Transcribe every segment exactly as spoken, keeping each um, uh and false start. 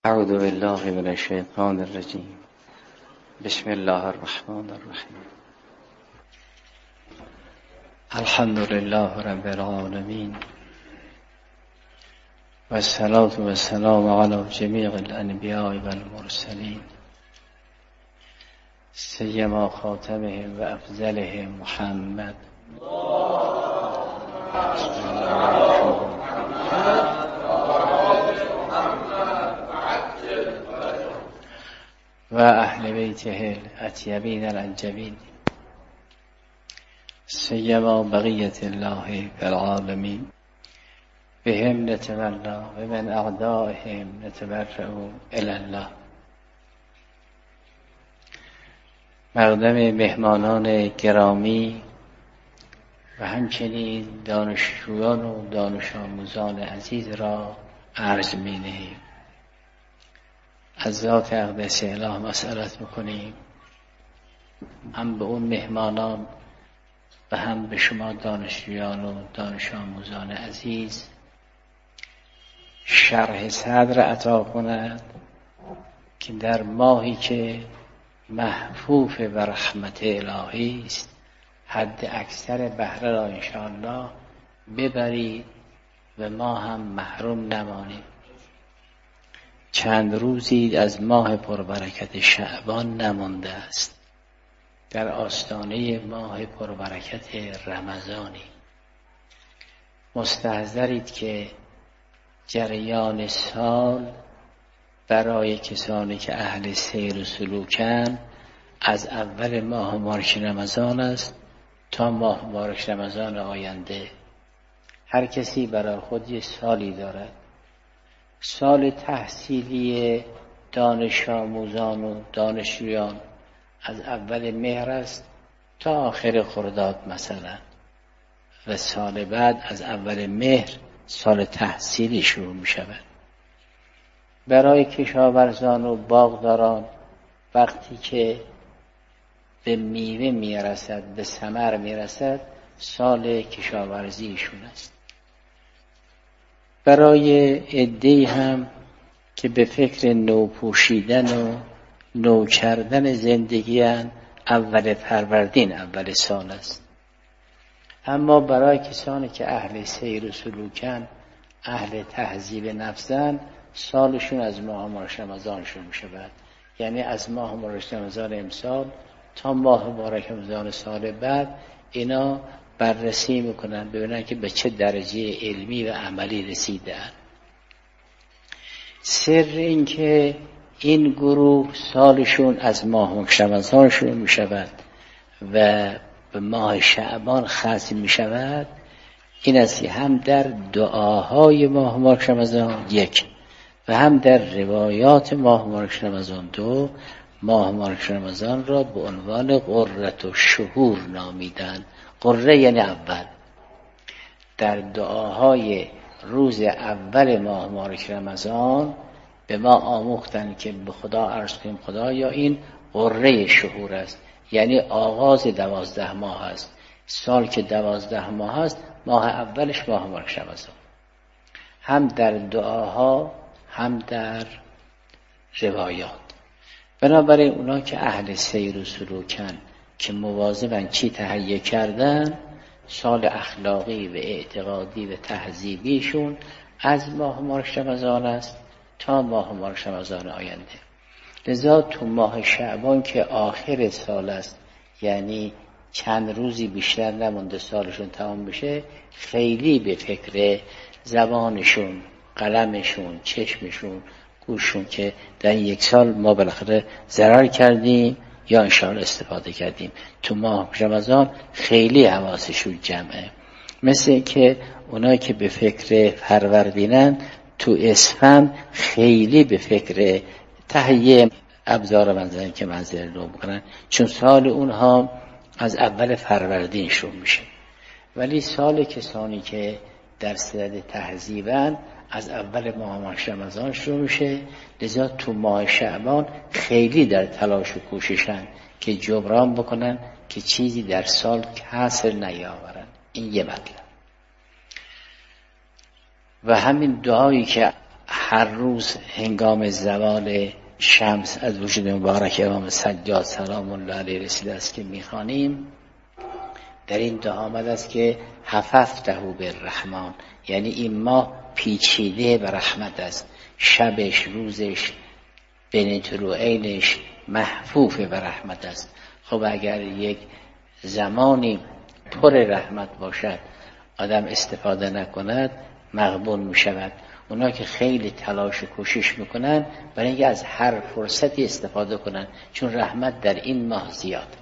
اعوذ بالله من الشیطان الرجیم. بسم الله الرحمن الرحیم. الحمد لله رب العالمین و الصلاة و السلام علی جمیع الانبیاء و المرسلین سیما خاتمهم و افضلهم محمد. بسم الله و اهل بیته الاطیبین الانجبین سیما بقیت الله فی العالمین بهم نتولا و من اعدائهم نتبرأ الی الله. مقدم مهمانان گرامی و همچنین دانشجویان و دانش آموزان عزیز را عرض می نهیم. از ذات اقدس اله مسئلت میکنیم هم به اون مهمانان و هم به شما دانشجویان و دانش آموزان عزیز شرح صدر عطا کند که در ماهی که محفوف و رحمت الهی است حد اکثر بهره را انشاءالله ببرید و ما هم محروم نمانیم. چند روزی از ماه پربرکت شعبان نمانده است، در آستانه ماه پربرکت رمضانی. مستحضرید که جریان سال برای کسانی که اهل سیر و سلوکن از اول ماه مبارک رمضان است تا ماه مبارک رمضان آینده. هر کسی برای خود یک سالی دارد. سال تحصیلی دانش آموزان و دانشجویان از اول مهر است تا آخر خرداد مثلا، و سال بعد از اول مهر سال تحصیلی شروع می شود. برای کشاورزان و باغداران وقتی که به میوه می رسد، به ثمر می رسد، سال کشاورزیشون است. برای عده‌ای هم که به فکر نو پوشیدن و نو کردن زندگی هن، اول فروردین اول سال است. اما برای کسانی که اهل سیر و سلوکن، اهل تهذیب نفسن، سالشون از ماه مبارک رمضان شروع می شود. یعنی از ماه مبارک رمضان امسال تا ماه مبارک رمضان سال بعد اینا بررسی میکنن ببینن که به چه درجه علمی و عملی رسیدن. سر این که این گروه سالشون از ماه مبارک رمضان شروع می شود و به ماه شعبان ختم می شود این است که هم در دعاهای ماه مبارک رمضان یک و هم در روایات ماه مبارک رمضان دو، ماه مبارک رمضان را به عنوان قرة الشهور نامیدند. قره یعنی اول. در دعاهای روز اول ماه مبارک رمضان به ما آموختن که به خدا عرض کنیم خدا یا این قره شهور است، یعنی آغاز دوازده ماه است. سال که دوازده ماه است ماه اولش ماه مبارک رمضان. هم در دعاها هم در روایات. بنابراین اونا که اهل سیر و سلوکن که مواظبن چی تهیه کردن، سال اخلاقی و اعتقادی و تهذیبیشون از ماه مبارک رمضان است تا ماه مبارک رمضان آینده. لذا تو ماه شعبان که آخر سال است، یعنی چند روزی بیشتر نمونده سالشون تمام بشه، خیلی به فکر زبانشون، قلمشون، چشمشون، گوششون که در یک سال ما بالاخره ضرر کردیم یا انشاءالله استفاده کردیم. تو ماه رمضان خیلی حواسشون جمعه. مثل که اونایی که به فکر فروردینن تو اسفند خیلی به فکر تهیه ابزار منزل که منزل رو بکنن، چون سال اونها از اول فروردین شروع میشه. ولی سال کسانی که در صدد تهذیبن از اول ماه مبارک رمضان شروع میشه. لذا تو ماه شعبان خیلی در تلاش و کوششن که جبران بکنن که چیزی در سال کسر نیاورن. این یه مطلب. و همین دعایی که هر روز هنگام زوال شمس از وجود مبارک امام سجاد سلام الله علیه رسیده است که میخوانیم، در این دعا آمده است که حففته بالرحمن، یعنی این ماه پیچیده به رحمت است، شبش روزش بین طلوعینش محفوف به رحمت است. خب اگر یک زمانی پر رحمت باشد آدم استفاده نکند مغبون می شود. اونا که خیلی تلاش و کوشش میکنن برای اینکه از هر فرصتی استفاده کنن، چون رحمت در این ماه زیاد.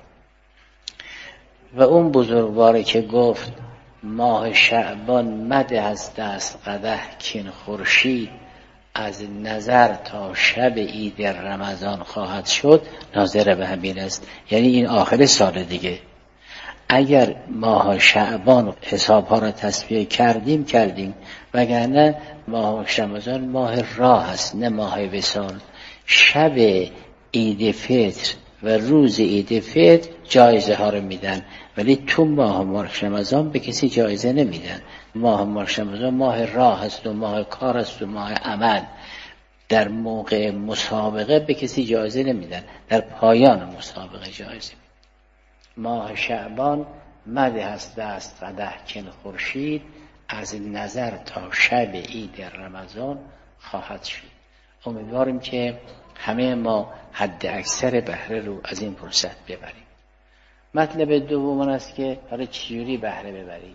و اون بزرگواری که گفت ماه شعبان مده از دست قدح کین خورشید، از نظر تا شب عید رمضان خواهد شد، ناظر به همین است. یعنی این آخر سال دیگه. اگر ماه شعبان حسابها را تصفیه کردیم کردیم، وگرنه ماه رمضان ماه راه است نه ماه وصال. شب عید فطر و روز عید فطر جایزه ها رو میدن، ولی تو ماه ماه رمضان به کسی جایزه نمیدن. ماه ماه رمضان ماه راه است و ماه کار است و ماه عمل. در موقع مسابقه به کسی جایزه نمیدن، در پایان مسابقه جایزه. ماه شعبان مده است دست قدح کن خورشید، از نظر تا شب عید رمضان خواهد شد. امیدواریم که همه ما حد اکثر بهره رو از این فرصت ببریم. مطلب دوم است که حالا چجوری بهره ببریم.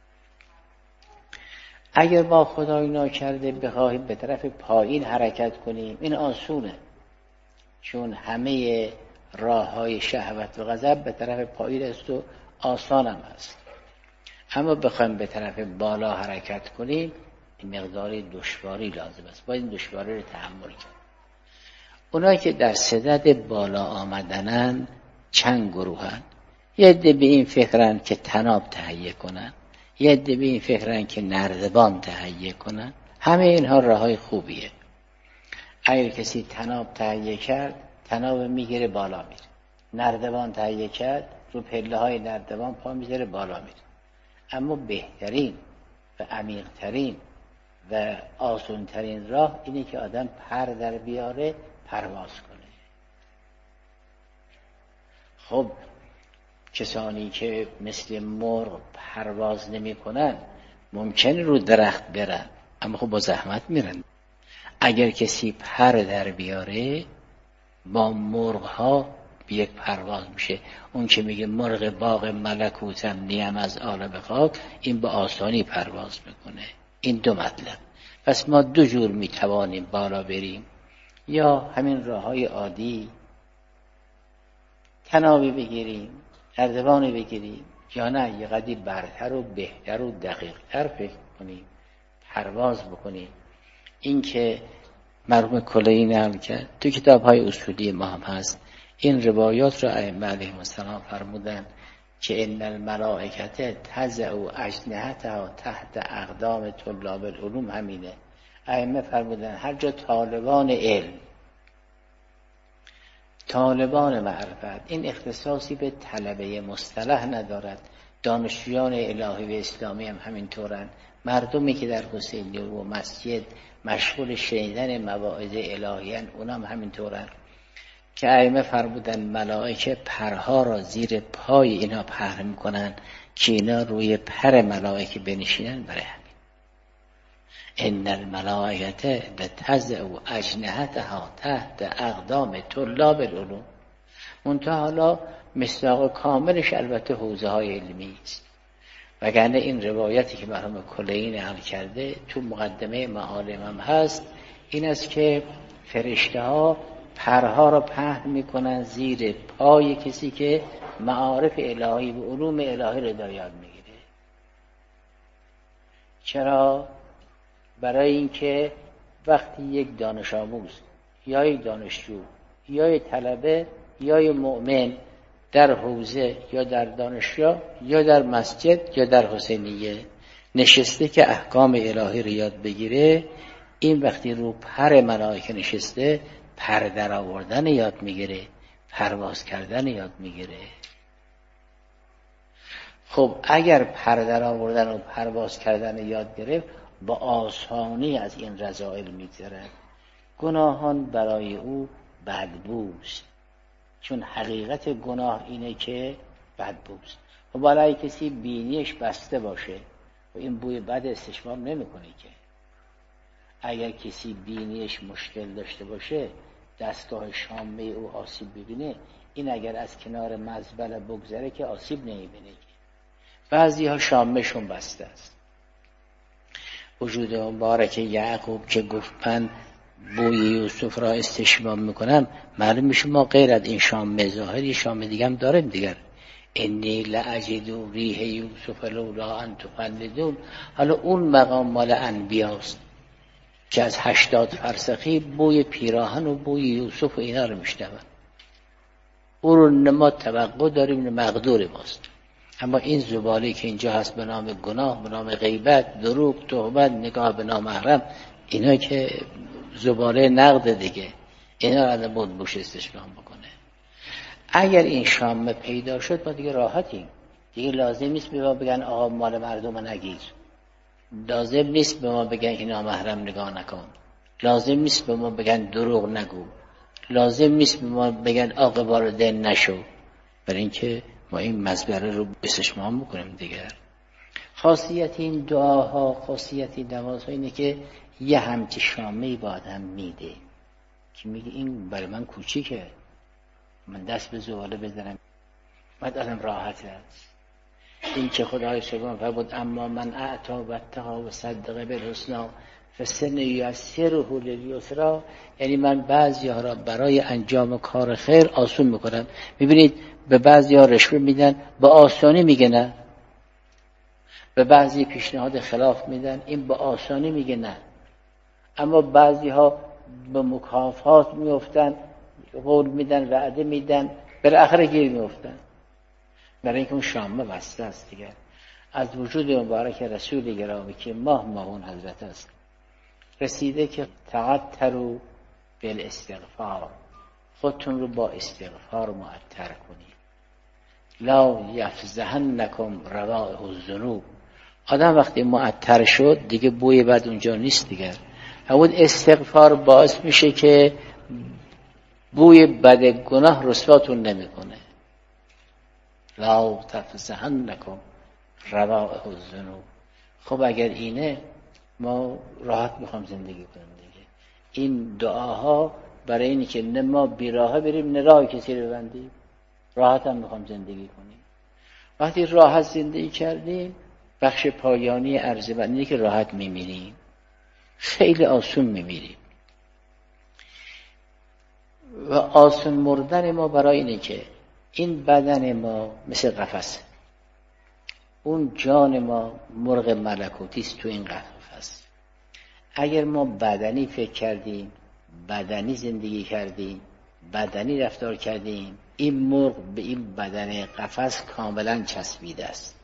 اگر با خدای ناکرده بخواهیم به طرف پایین حرکت کنیم این آسونه، چون همه راه های شهوت و غضب به طرف پایین است و آسان هم است. اما بخوایم به طرف بالا حرکت کنیم این مقدار دشواری لازم است، باید این دشواری رو تحمل کنیم. اونایی که در صدد بالا آمدنن چند گروهن. یه عده به این فکرن که طناب تهیه کنن، یه عده به این فکرن که نردبان تهیه کنن. همه اینها راههای خوبیه. اگر کسی طناب تهیه کرد طناب میگیره بالا میره، نردبان تهیه کرد رو پله های نردبان پا میذاره بالا میره. اما بهترین و عمیق‌ترین و آسان‌ترین راه اینه که آدم پر در بیاره، پرواز کنه. خب کسانی که مثل مرغ پرواز نمی کنن ممکنه رو درخت برن، اما خب با زحمت میرن. اگر کسی پر در بیاره با مرغ ها یک پرواز میشه. اون که میگه مرغ باغ ملکوتم نیم از عالم خاک، این با آسانی پرواز میکنه. این دو مطلب. پس ما دو جور میتوانیم بالا بریم، یا همین راه های عادی طنابی بگیریم، نردبانی بگیریم، یا نه یه قدری برتر و بهتر و دقیقتر فکر کنیم، پرواز بکنیم. این که مرحوم کلینی نقل کرد تو کتاب های اصولی ما هم هست. این روایات را ائمه علیهم السلام فرمودن که ان الملائکه تضع اجنحتها تحت اقدام طلاب العلوم. همینه ائمه فرمودن هر جا طالبان علم، طالبان معرفت، این اختصاصی به طلبه مصطلح ندارد. دانشجویان الهی و اسلامی هم همینطورن. مردمی که در حسینیه و مسجد مشغول شنیدن مواعظ الهیان اونم همینطورن که ائمه فرمودن ملائکه پرها را زیر پای اینا پهن میکنن که اینا روی پر ملائکه بنشینن. برای همین ان الملائکه تضع اجنحتها تحت اقدام طلاب العلوم. منتها حالا مصداق کاملش البته حوزه های علمی است، وگرنه این روایتی که مرحوم کلینی نقل کرده تو مقدمه معالم هم هست، این است که فرشته ها پرها را پهن میکنن زیر پای کسی که معارف الهی و علوم الهی را داره یاد میگیره. چرا؟ برای اینکه وقتی یک دانش آموز یا یک دانشجو یا یک طلبه یا یک مؤمن در حوزه یا در دانشگاه یا در مسجد یا در حسینیه نشسته که احکام الهی رو یاد بگیره، این وقتی رو پر ملائکه نشسته پر در آوردن یاد میگیره، پرواز کردن یاد میگیره. خب اگر پر در آوردن و پرواز کردن یاد گرفت، با آسانی از این رذائل میگذرد. گناهان برای او بدبوست، چون حقیقت گناه اینه که بدبوست. و برای کسی بینیش بسته باشه و این بوی بد استشمام نمیکنه که. اگر کسی بینیش مشکل داشته باشه، دستگاه شامه او آسیب ببینه، این اگر از کنار مزبله بگذره که آسیب نمیبینه. بعضی ها شامشون بسته است. وجود مبارک یعقوب که گفت من بوی یوسف را استشمام میکنم، معلوم میشه ما غیر از این شام ظاهری شام دیگه هم داریم دیگر. انی لاجد ریح یوسف لولا ان تفندون. حالا اون مقام مال انبیاست که از هشتاد فرسخی بوی پیراهن و بوی یوسف و اینا رو میشنون. او رو ما توقع داریم، مقدور ماست. اما این زباله که اینجا هست به نام گناه، به نام غیبت، دروغ، تهمت، نگاه به نامحرم، اینا که زباله نقد دیگه، اینا رو بود بوش استشمام بکنه. اگر این شامه پیدا شد ما دیگه راحتیم. دیگه لازم نیست به ما بگن آقا مال مردم نگیر، لازم نیست به ما بگن که نامحرم نگاه نکن، لازم نیست به ما بگن دروغ نگو، لازم نیست به ما بگن آقا والدین نشو، برای اینکه ما این مزبره رو استشمام بکنیم دیگر. خاصیت این دعاها، خاصیت این نمازها اینه که یه همچی شامه‌ای با آدم میده که میگه این برای من کوچیکه، من دست به زباله بزنم بعد آدم راحت است. این که خدای سبحانه فرمود اما من اعطا و اتقا و صدق بالحسنی فسنیسره للیسری، یعنی من بعضی ها را برای انجام کار خیر آسون میکنم. میبینید به بعضی ها رشوه میدن با آسانی میگه نه، به بعضی پیشنهاد خلاف میدن این با آسانی میگه نه، اما بعضی ها به مکافات میافتن، قول میدن، وعده میدن، بالاخره گیر میافتن. برای اینکه اون شامه بسته است دیگر. از وجود مبارک رسول گرامی که ماه ماهون حضرت است رسیده که تعطروا بالاستغفار، خودتون رو با استغفار معطر کنید. لا یفزهنکم روائح الذنوب. آدم وقتی معطر شد دیگه بوی بد اونجا نیست دیگر. اون استغفار باعث میشه که بوی بد گناه رسواتون نمیکنه. لا تفزهنکم روائح الذنوب. خب اگر اینه ما راحت میخوام زندگی کنیم دیگه. این دعاها برای اینی که نه ما بیراه بریم نه راه کسی رو ببندیم، راحت هم میخوام زندگی کنیم. وقتی راحت زندگی کردیم بخش پایانی عرض بندی که راحت میمیریم، خیلی آسون میمیریم. و آسون مردن ما برای اینه که این بدن ما مثل قفسه، اون جان ما مرغ ملکوتی است تو این قفس. اگر ما بدنی فکر کردیم، بدنی زندگی کردیم، بدنی رفتار کردیم، این مرغ به این بدن قفس کاملا چسبیده است.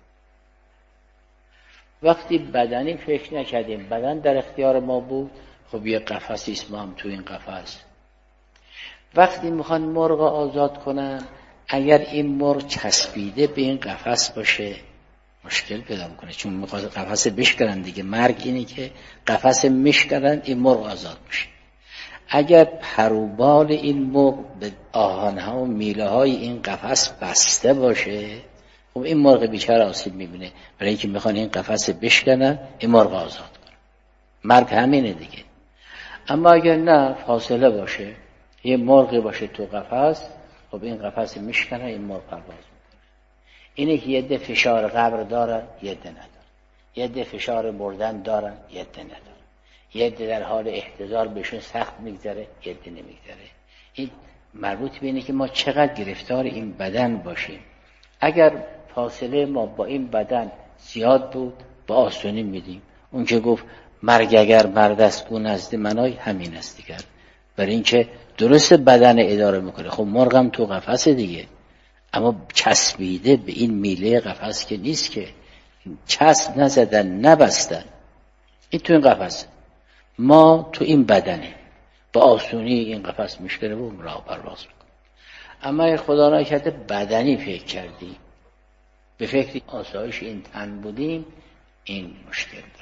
وقتی بدنی فکر نکردیم، بدن در اختیار ما بود، خب یه قفسی است، ما هم تو این قفس. وقتی میخوان مرغ آزاد کنن، اگر این مرغ چسبیده به این قفس باشه مشکل پیدا میکنه، چون میخواد قفس بشکنن دیگه. مرگ اینه که قفس میشکنن این مرغ آزاد میشه. اگر پروبال این مرغ به آهنها و میله های این قفس بسته باشه، خب این مرغ بیچاره آسیب میبینه، برای اینکه میخوان این قفس بشکنن این مرغ آزاد کنن. مرگ همینه دیگه. اما اگر نه فاصله باشه، یه مرغی باشه تو قفس، خب این قفس میشکنه این مرغ پرواز میکنه. اینه که یه ده فشار قبر دارن یه ده ندارن، یه ده فشار مردن دارن یه ده ندارن، یه ده در حال احتضار بهشون سخت میگذره یه ده نمیگذره. این مربوط به اینه که ما چقدر گرفتار این بدن باشیم. اگر فاصله ما با این بدن زیاد بود با آسونی میدیم. اون که گفت مرگ اگر مرد است او نزد منای همین است دیگر. برای اینکه درست بدن اداره میکنه. خب مرغم تو قفس دیگه، اما چسبیده به این میله قفس که نیست، که چسب نزدن نبستن، این تو این قفس، ما تو این بدنه، با آسونی این قفس میشکنه و راه پرواز میکنه. اما اگر خدا نکرده بدنی فکر کردی، به فکر آسایش این تن بودیم، این مشکل داره.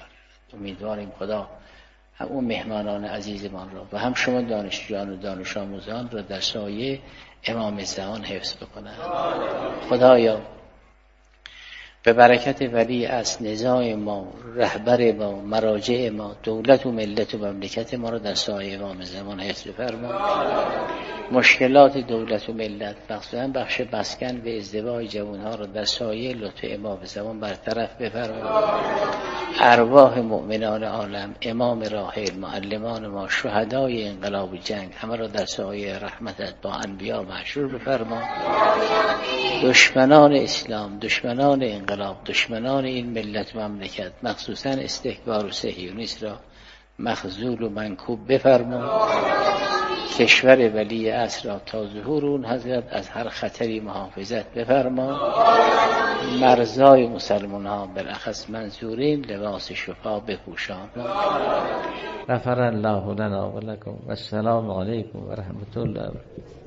امیدواریم خدا هم اون مهمانان عزیزمان را و هم شما دانشجویان و دانش آموزان را در سایه امام زمان حفظ بکنند. خدایا به برکت ولی از نظام ما، رهبر ما، مراجع ما، دولت و ملت و مملکت ما را در سایه امام زمان حفظ فرما. مشکلات دولت و ملت مخصوصا بخش مسکن و ازدواج جوانها را در سایه لطف امام زمان برطرف بفرما. ارواح مؤمنان عالم، امام راحل، معلمان ما، شهدای انقلاب و جنگ همه را در سایه رحمتت با انبیا محشور بفرما. دشمنان اسلام، دشمنان انقلاب، دشمنان این ملت و مملکت مخصوصا استکبار و صهیونیسم را مخذول و منکوب بفرما. کشور ولی عصر را تا ظهور اون حضرت از هر خطری محافظت بفرما. مرزای مسلمان ها بالاخص منصورین لباس شفا بپوشان. غفر الله لنا و لکم و السلام علیکم و رحمت الله.